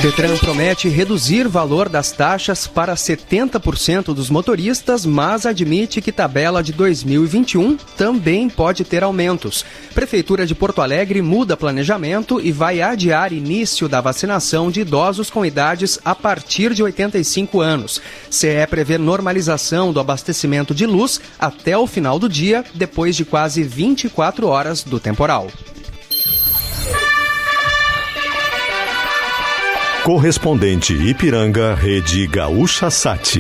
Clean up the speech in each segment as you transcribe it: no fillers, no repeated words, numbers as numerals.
Detran promete reduzir o valor das taxas para 70% dos motoristas, mas admite que tabela de 2021 também pode ter aumentos. Prefeitura de Porto Alegre muda planejamento e vai adiar início da vacinação de idosos com idades a partir de 85 anos. CE prevê normalização do abastecimento de luz até o final do dia, depois de quase 24 horas do temporal. Correspondente Ipiranga, Rede Gaúcha Sat.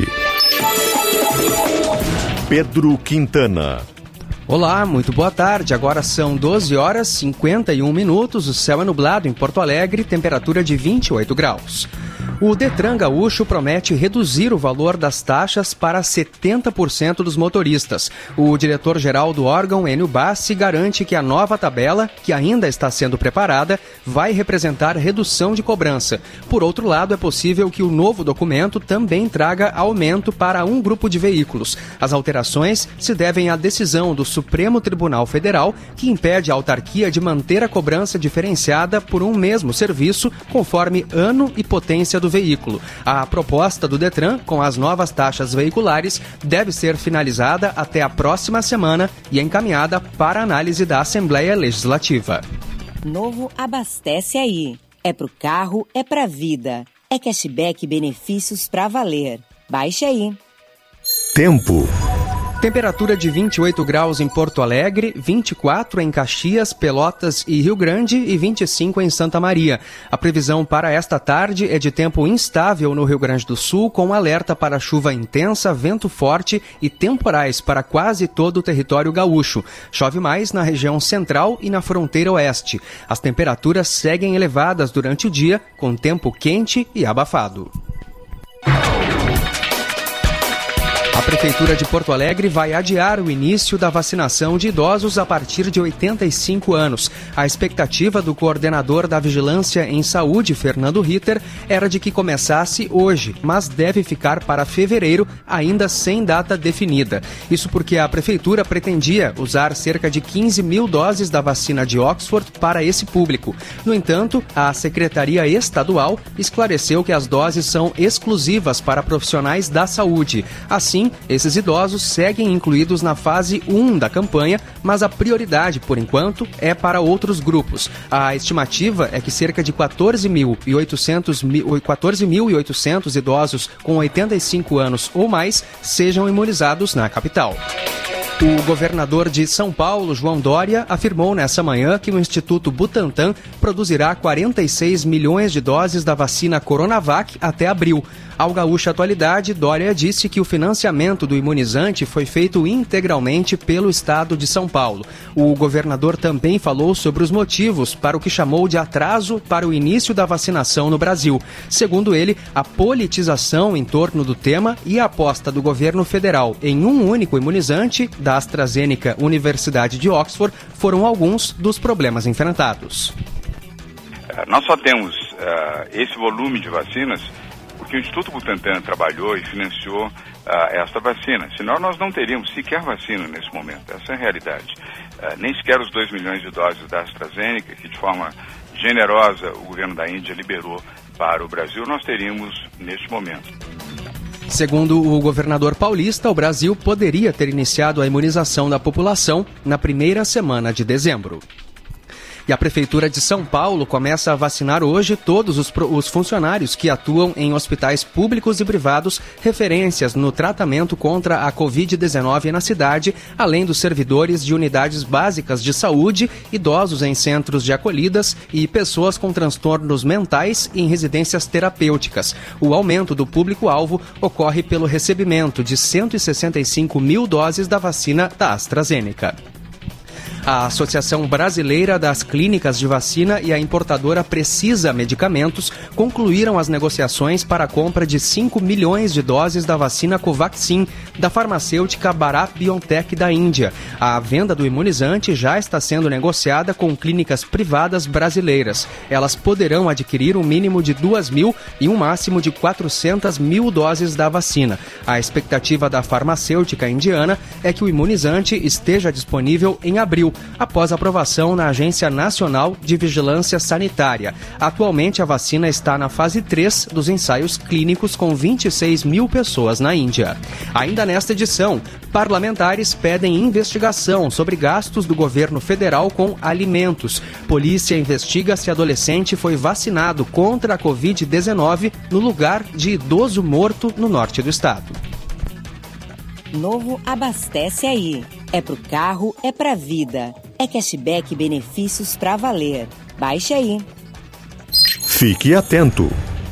Pedro Quintana. Olá, muito boa tarde. Agora são 12 horas 51 minutos. O céu é nublado em Porto Alegre, temperatura de 28 graus. O Detran Gaúcho promete reduzir o valor das taxas para 70% dos motoristas. O diretor-geral do órgão, Enio Bassi, garante que a nova tabela, que ainda está sendo preparada, vai representar redução de cobrança. Por outro lado, é possível que o novo documento também traga aumento para um grupo de veículos. As alterações se devem à decisão do Supremo Tribunal Federal, que impede a autarquia de manter a cobrança diferenciada por um mesmo serviço, conforme ano e potência do veículo. A proposta do Detran, com as novas taxas veiculares, deve ser finalizada até a próxima semana e encaminhada para análise da Assembleia Legislativa. Novo Abastece Aí. É pro carro, é pra vida. É cashback e benefícios pra valer. Baixe aí. Tempo. Temperatura de 28 graus em Porto Alegre, 24 em Caxias, Pelotas e Rio Grande e 25 em Santa Maria. A previsão para esta tarde é de tempo instável no Rio Grande do Sul, com alerta para chuva intensa, vento forte e temporais para quase todo o território gaúcho. Chove mais na região central e na fronteira oeste. As temperaturas seguem elevadas durante o dia, com tempo quente e abafado. A Prefeitura de Porto Alegre vai adiar o início da vacinação de idosos a partir de 85 anos. A expectativa do coordenador da Vigilância em Saúde, Fernando Ritter, era de que começasse hoje, mas deve ficar para fevereiro, ainda sem data definida. Isso porque a Prefeitura pretendia usar cerca de 15 mil doses da vacina de Oxford para esse público. No entanto, a Secretaria Estadual esclareceu que as doses são exclusivas para profissionais da saúde. Assim, esses idosos seguem incluídos na fase 1 da campanha, mas a prioridade, por enquanto, é para outros grupos. A estimativa é que cerca de 14.800 idosos com 85 anos ou mais sejam imunizados na capital. O governador de São Paulo, João Dória, afirmou nessa manhã que o Instituto Butantan produzirá 46 milhões de doses da vacina Coronavac até abril. Ao Gaúcha Atualidade, Dória disse que o financiamento do imunizante foi feito integralmente pelo Estado de São Paulo. O governador também falou sobre os motivos para o que chamou de atraso para o início da vacinação no Brasil. Segundo ele, a politização em torno do tema e a aposta do governo federal em um único imunizante, da AstraZeneca Universidade de Oxford, foram alguns dos problemas enfrentados. Nós só temos esse volume de vacinas porque o Instituto Butantan trabalhou e financiou esta vacina. Senão nós não teríamos sequer vacina nesse momento. Essa é a realidade. Nem sequer os 2 milhões de doses da AstraZeneca, que de forma generosa o governo da Índia liberou para o Brasil, nós teríamos neste momento. Segundo o governador paulista, o Brasil poderia ter iniciado a imunização da população na primeira semana de dezembro. E a Prefeitura de São Paulo começa a vacinar hoje todos os funcionários que atuam em hospitais públicos e privados, referências no tratamento contra a Covid-19 na cidade, além dos servidores de unidades básicas de saúde, idosos em centros de acolhidas e pessoas com transtornos mentais em residências terapêuticas. O aumento do público-alvo ocorre pelo recebimento de 165 mil doses da vacina da AstraZeneca. A Associação Brasileira das Clínicas de Vacina e a importadora Precisa Medicamentos concluíram as negociações para a compra de 5 milhões de doses da vacina Covaxin, da farmacêutica Bharat BioNTech da Índia. A venda do imunizante já está sendo negociada com clínicas privadas brasileiras. Elas poderão adquirir um mínimo de 2.000 e um máximo de 400 mil doses da vacina. A expectativa da farmacêutica indiana é que o imunizante esteja disponível em abril. após aprovação na Agência Nacional de Vigilância Sanitária. Atualmente, a vacina está na fase 3 dos ensaios clínicos com 26 mil pessoas na Índia. Ainda nesta edição, parlamentares pedem investigação sobre gastos do governo federal com alimentos. Polícia investiga se adolescente foi vacinado contra a Covid-19 no lugar de idoso morto no norte do estado. Novo Abastece Aí. É pro carro, é pra vida. É cashback e benefícios pra valer. Baixe aí. Fique atento.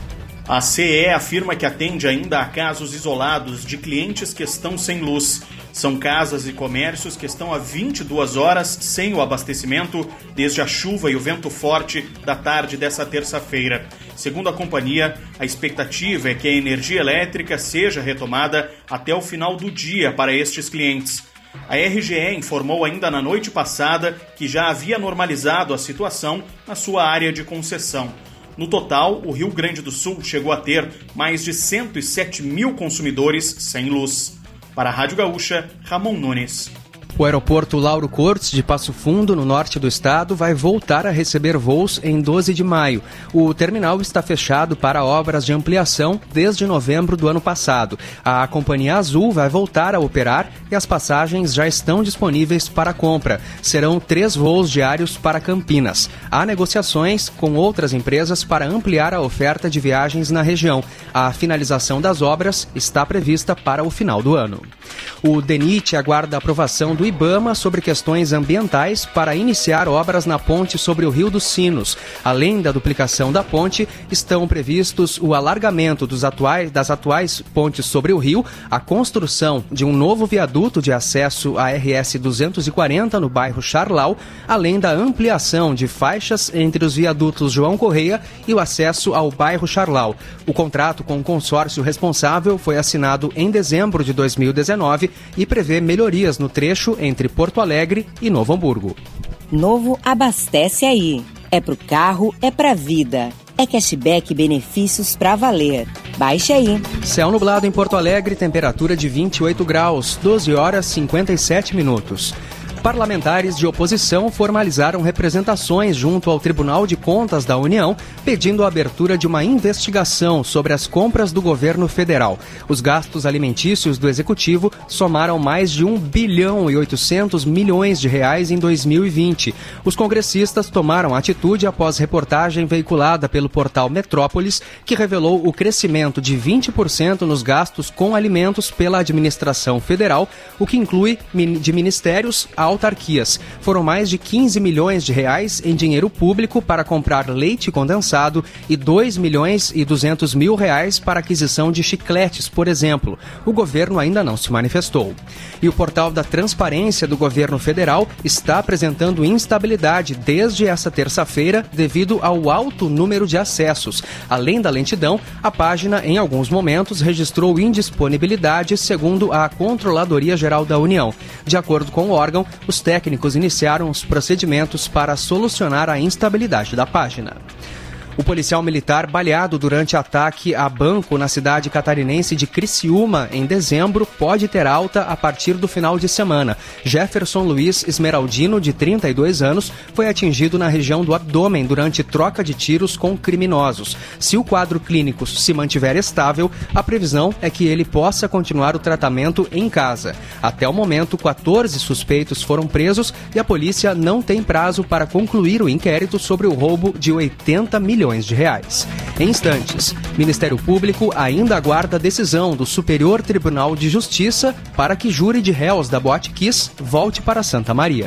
A CE afirma que atende ainda a casos isolados de clientes que estão sem luz. São casas e comércios que estão há 22 horas sem o abastecimento desde a chuva e o vento forte da tarde dessa terça-feira. Segundo a companhia, a expectativa é que a energia elétrica seja retomada até o final do dia para estes clientes. A RGE informou ainda na noite passada que já havia normalizado a situação na sua área de concessão. No total, o Rio Grande do Sul chegou a ter mais de 107 mil consumidores sem luz. Para a Rádio Gaúcha, Ramon Nunes. O aeroporto Lauro Cortes, de Passo Fundo, no norte do estado, vai voltar a receber voos em 12 de maio. O terminal está fechado para obras de ampliação desde novembro do ano passado. A Companhia Azul vai voltar a operar e as passagens já estão disponíveis para compra. Serão 3 voos diários para Campinas. Há negociações com outras empresas para ampliar a oferta de viagens na região. A finalização das obras está prevista para o final do ano. O DENIT aguarda a aprovação do IBAMA sobre questões ambientais para iniciar obras na ponte sobre o Rio dos Sinos. Além da duplicação da ponte, estão previstos o alargamento das atuais pontes sobre o rio, a construção de um novo viaduto de acesso à RS 240 no bairro Charlau, além da ampliação de faixas entre os viadutos João Correia e o acesso ao bairro Charlau. O contrato com o consórcio responsável foi assinado em dezembro de 2019 e prevê melhorias no trecho entre Porto Alegre e Novo Hamburgo. Novo Abastece Aí. É pro carro, é pra vida. É cashback e benefícios pra valer. Baixe aí. Céu nublado em Porto Alegre, temperatura de 28 graus, 12 horas 57 minutos. Parlamentares de oposição formalizaram representações junto ao Tribunal de Contas da União, pedindo a abertura de uma investigação sobre as compras do governo federal. Os gastos alimentícios do Executivo somaram mais de 1 bilhão e 800 milhões de reais em 2020. Os congressistas tomaram atitude após reportagem veiculada pelo portal Metrópolis, que revelou o crescimento de 20% nos gastos com alimentos pela administração federal, o que inclui de ministérios a autarquias. Foram mais de 15 milhões de reais em dinheiro público para comprar leite condensado e 2 milhões e 200 mil reais para aquisição de chicletes, por exemplo. O governo ainda não se manifestou. E o portal da Transparência do governo federal está apresentando instabilidade desde essa terça-feira devido ao alto número de acessos. Além da lentidão, a página, em alguns momentos, registrou indisponibilidade, segundo a Controladoria Geral da União. De acordo com o órgão, os técnicos iniciaram os procedimentos para solucionar a instabilidade da página. O policial militar baleado durante ataque a banco na cidade catarinense de Criciúma, em dezembro, pode ter alta a partir do final de semana. Jefferson Luiz Esmeraldino, de 32 anos, foi atingido na região do abdômen durante troca de tiros com criminosos. Se o quadro clínico se mantiver estável, a previsão é que ele possa continuar o tratamento em casa. Até o momento, 14 suspeitos foram presos e a polícia não tem prazo para concluir o inquérito sobre o roubo de 80 milhões de reais. Em instantes, Ministério Público ainda aguarda a decisão do Superior Tribunal de Justiça para que júri de réus da Boate Kiss volte para Santa Maria.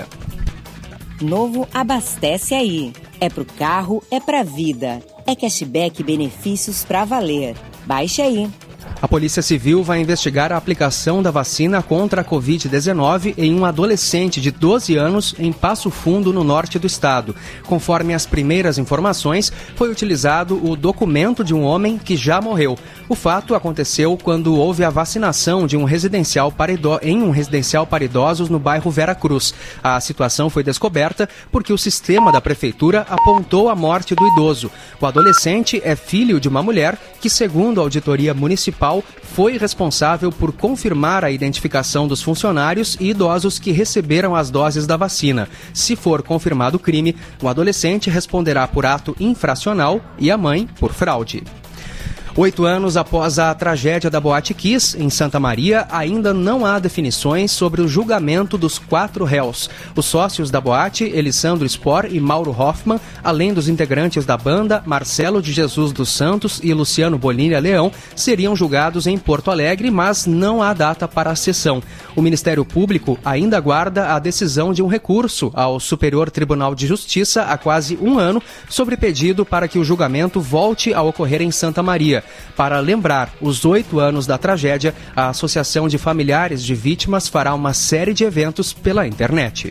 Novo Abastece Aí. É pro carro, é pra vida. É cashback e benefícios pra valer. Baixe aí. A Polícia Civil vai investigar a aplicação da vacina contra a Covid-19 em um adolescente de 12 anos em Passo Fundo, no norte do estado. Conforme as primeiras informações, foi utilizado o documento de um homem que já morreu. O fato aconteceu quando houve a vacinação de um residencial em um residencial para idosos no bairro Vera Cruz. A situação foi descoberta porque o sistema da prefeitura apontou a morte do idoso. O adolescente é filho de uma mulher que, segundo a auditoria municipal, municipal foi responsável por confirmar a identificação dos funcionários e idosos que receberam as doses da vacina. Se for confirmado o crime, o adolescente responderá por ato infracional e a mãe por fraude. 8 anos após a tragédia da Boate Kiss, em Santa Maria, ainda não há definições sobre o julgamento dos 4 réus. Os sócios da boate, Elisandro Spor e Mauro Hoffman, além dos integrantes da banda, Marcelo de Jesus dos Santos e Luciano Bonilha Leão, seriam julgados em Porto Alegre, mas não há data para a sessão. O Ministério Público ainda aguarda a decisão de um recurso ao Superior Tribunal de Justiça há quase um ano sobre pedido para que o julgamento volte a ocorrer em Santa Maria. Para lembrar os 8 anos da tragédia, a Associação de Familiares de Vítimas fará uma série de eventos pela internet.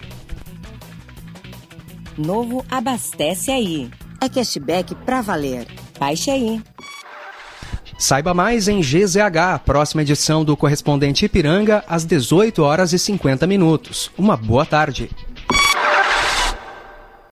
Novo Abastece Aí. É cashback pra valer. Baixe aí. Saiba mais em GZH, próxima edição do Correspondente Ipiranga, às 18h50. Uma boa tarde.